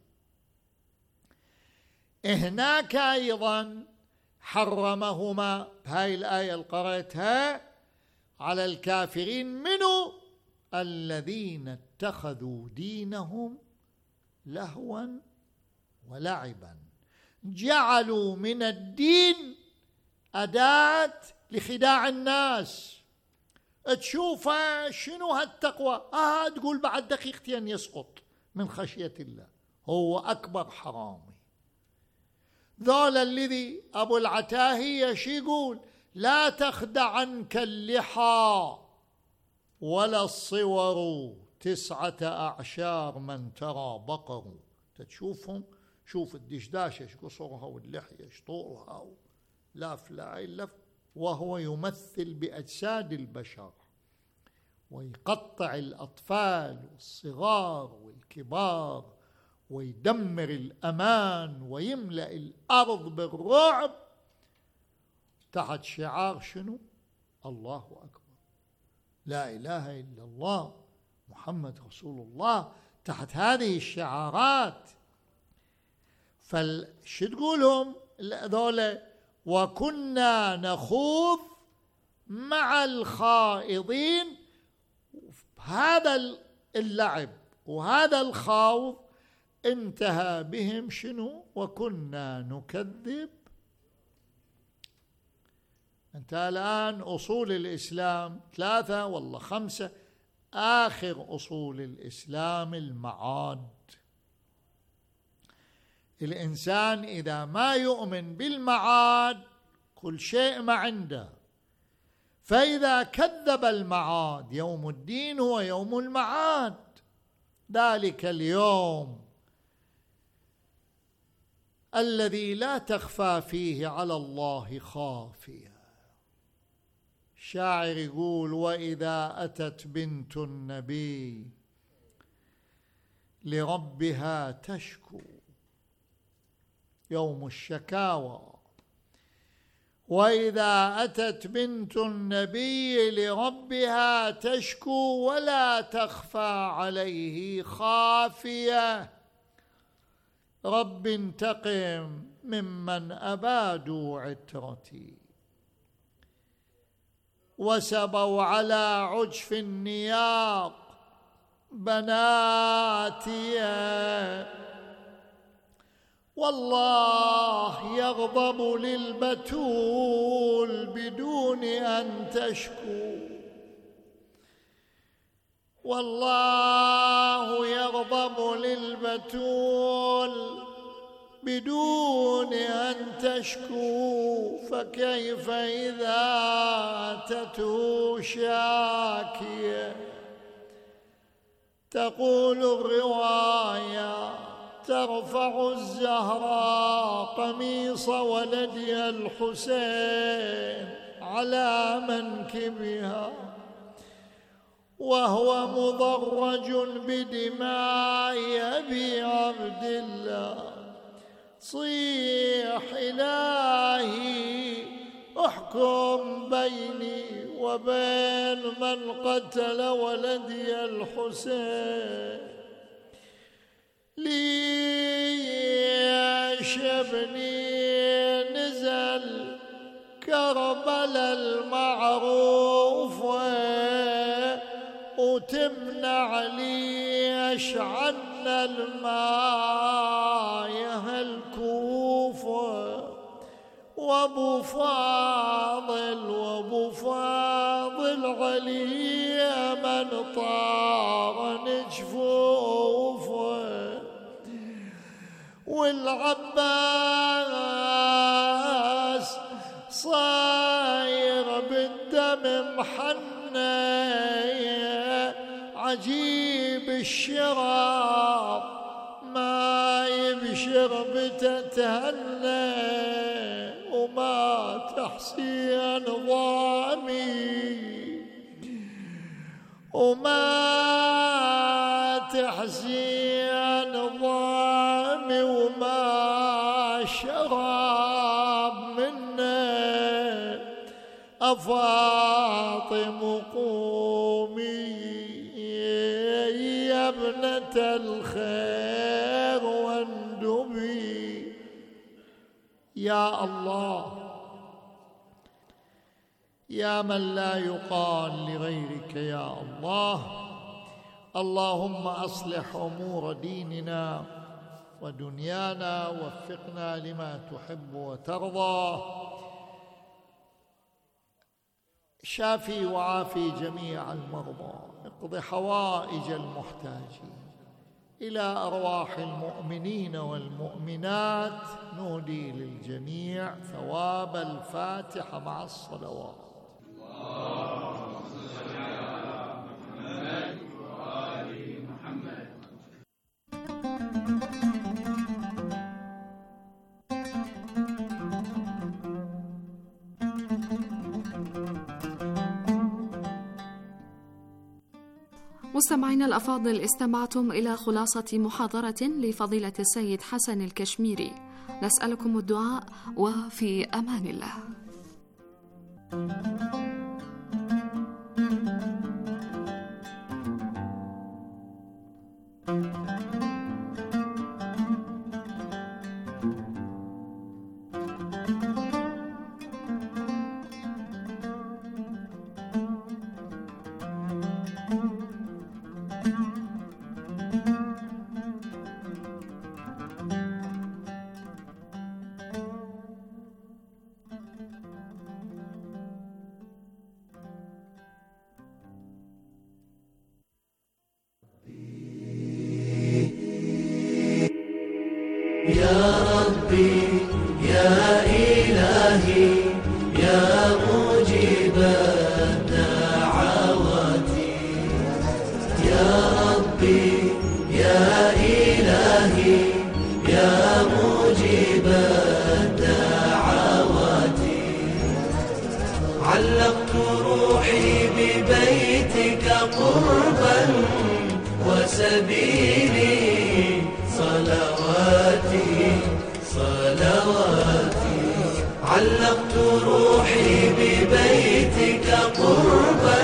[SPEAKER 16] هناك أيضا حرمهما، هاي الآية اللي قرأتها على الكافرين، منو؟ الذين اتخذوا دينهم لهوا ولعبا، جعلوا من الدين أداة لخداع الناس. تشوف شنو هالتقوى؟ آه تقول بعد دقيقتين يسقط من خشية الله، هو أكبر حرامي. ذول الذي أبو العتاهية شي يقول؟ لا تخدعنك اللحى ولا الصور، تسعة أعشار من ترى بقر. تشوفهم، شوف الدشداشة ايش قصرها واللحية ايش طولها، لاف لا لف، وهو يمثل بأجساد البشر ويقطع الأطفال والصغار والكبار ويدمر الأمان ويملأ الأرض بالرعب تحت شعار شنو؟ الله أكبر، لا إله إلا الله، محمد رسول الله، تحت هذه الشعارات. فالش تقولهم هذول؟ وكنا نخوض مع الخائضين. هذا اللعب وهذا الخوض انتهى بهم شنو؟ وكنا نكذب. انت الآن أصول الإسلام ثلاثة والله خمسة، آخر أصول الإسلام المعاد. الإنسان إذا ما يؤمن بالمعاد كل شيء ما عنده. فإذا كذب المعاد، يوم الدين هو يوم المعاد، ذلك اليوم الذي لا تخفى فيه على الله خافية. الشاعر يقول وإذا أتت بنت النبي لربها تشكو، يوم الشكاوى، وإذا أتت بنت النبي لربها تشكو ولا تخفى عليه خافية. رب انتقم ممن أبادوا عترتي وسبوا على عجف النياق بناتي، والله يغضب للبتول بدون أن تشكو، والله يغضب للبتول بدون أن تشكو، فكيف إذا أتته شاكية؟ تقول الرواية ترفع الزهراء قميص ولدها الحسين على منكبها وهو مضرج بدماء أبي عبد الله، صيح إلهي احكم بيني وبين من قتل ولدي الحسين، ليش ابني نزل كربلاء المعروف وتمنع ليش عنا الماء يا الكوفة، وابو فاضل وابو فاضل علي من طار نجفوفه، والعباس صاير بالدم محنى، عجيب الشراب ما يبشر بتتهنى، وما تحسين ضامي وما تحسين ضامي وما شراب منه، أفاطم قومي يا ابنة الخير واندبي. يا الله، يا من لا يقال لغيرك يا الله، اللهم أصلح أمور ديننا ودنيانا، وفقنا لما تحب وترضى، شافي وعافي جميع المرضى، اقض حوائج المحتاجين، إلى أرواح المؤمنين والمؤمنات نهدي للجميع ثواب الفاتحة مع الصلوات. اللهم صل على محمد وآل محمد.
[SPEAKER 15] مستمعينا الأفاضل، استمعتم إلى خلاصة محاضرة لفضيلة السيد حسن الكشميري. نسألكم الدعاء وفي أمان الله.
[SPEAKER 8] يا ربي يا إلهي يا مجيب الدعوات، يا ربي يا إلهي يا مجيب الدعوات، علقت روحي ببيتك قربا وسبيلي صلواتي صلواتي، علقت روحي ببيتك قربا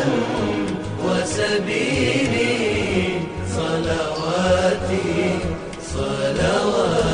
[SPEAKER 8] وسبيلي صلواتي صلواتي.